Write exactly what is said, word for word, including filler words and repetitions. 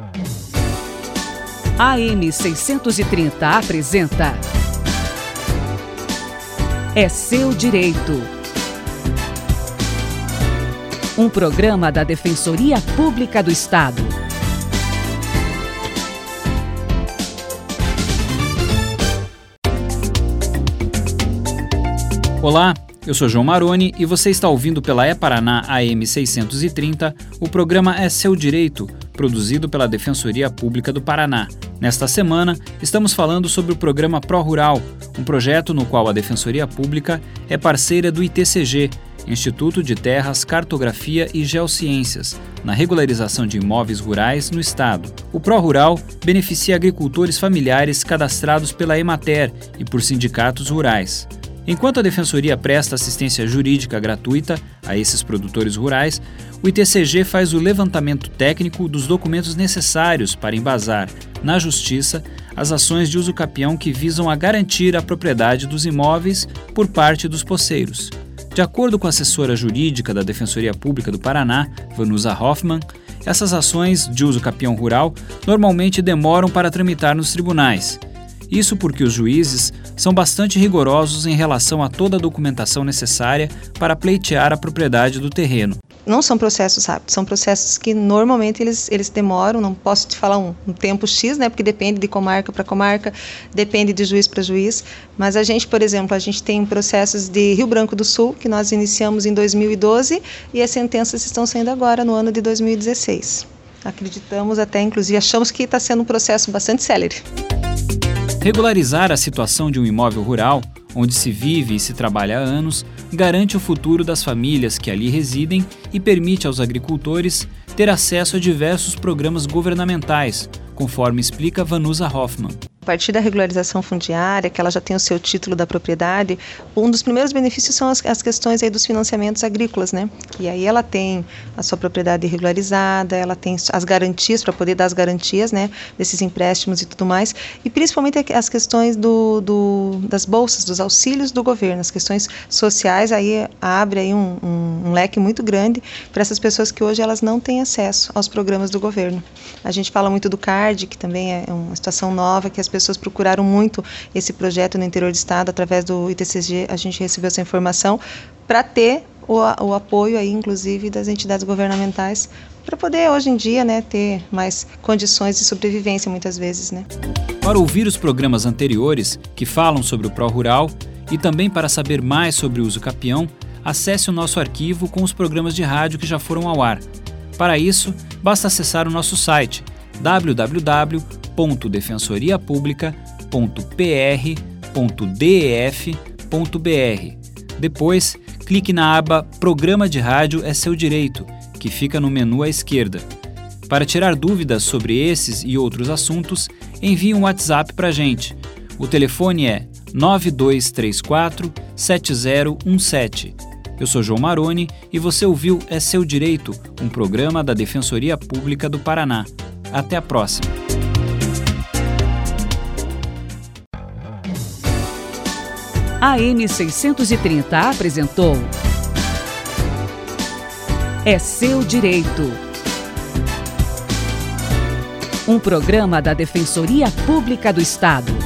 A M seiscentos e trinta apresenta É Seu Direito. Um programa da Defensoria Pública do Estado. Olá, eu sou João Maroni e você está ouvindo pela E-Paraná A M seiscentos e trinta o programa É Seu Direito, produzido pela Defensoria Pública do Paraná. Nesta semana, estamos falando sobre o programa Pró-Rural, um projeto no qual a Defensoria Pública é parceira do I T C G, Instituto de Terras, Cartografia e Geociências, na regularização de imóveis rurais no Estado. O Pró-Rural beneficia agricultores familiares cadastrados pela Emater e por sindicatos rurais. Enquanto a Defensoria presta assistência jurídica gratuita a esses produtores rurais, o I T C G faz o levantamento técnico dos documentos necessários para embasar, na Justiça, as ações de uso capião que visam a garantir a propriedade dos imóveis por parte dos poceiros. De acordo com a assessora jurídica da Defensoria Pública do Paraná, Vanusa Hoffmann, essas ações de uso capião rural normalmente demoram para tramitar nos tribunais. Isso porque os juízes são bastante rigorosos em relação a toda a documentação necessária para pleitear a propriedade do terreno. Não são processos rápidos, são processos que normalmente eles, eles demoram, não posso te falar um, um tempo X, né, porque depende de comarca para comarca, depende de juiz para juiz, mas a gente, por exemplo, a gente tem processos de Rio Branco do Sul, que nós iniciamos em dois mil e doze e as sentenças estão saindo agora no ano de dois mil e dezesseis. Acreditamos até, inclusive, achamos que está sendo um processo bastante célere. Regularizar a situação de um imóvel rural, onde se vive e se trabalha há anos, garante o futuro das famílias que ali residem e permite aos agricultores ter acesso a diversos programas governamentais, conforme explica Vanusa Hoffmann. A partir da regularização fundiária, que ela já tem o seu título da propriedade, um dos primeiros benefícios são as, as questões aí dos financiamentos agrícolas, né? E aí ela tem a sua propriedade regularizada, ela tem as garantias, para poder dar as garantias, né, desses empréstimos e tudo mais, e principalmente as questões do, do, das bolsas, dos auxílios do governo, as questões sociais, aí abre aí um, um, um leque muito grande para essas pessoas que hoje elas não têm acesso aos programas do governo. A gente fala muito do CARD, que também é uma situação nova, que as pessoas procuraram muito esse projeto no interior do estado, através do I T C G, a gente recebeu essa informação para ter o, o apoio aí, inclusive, das entidades governamentais, para poder, hoje em dia, né, ter mais condições de sobrevivência, muitas vezes, né. Para ouvir os programas anteriores, que falam sobre o Pró-Rural, e também para saber mais sobre o uso capião, acesse o nosso arquivo com os programas de rádio que já foram ao ar. Para isso, basta acessar o nosso site w w w ponto defensoria publica ponto p r ponto d e f ponto b r. Depois, clique na aba Programa de Rádio É Seu Direito, que fica no menu à esquerda. Para tirar dúvidas sobre esses e outros assuntos, envie um WhatsApp para a gente. O telefone é nove dois três quatro sete zero um sete. Eu sou João Maroni e você ouviu É Seu Direito, um programa da Defensoria Pública do Paraná. Até a próxima. A M seiscentos e trinta apresentou É Seu Direito. Um programa da Defensoria Pública do Estado.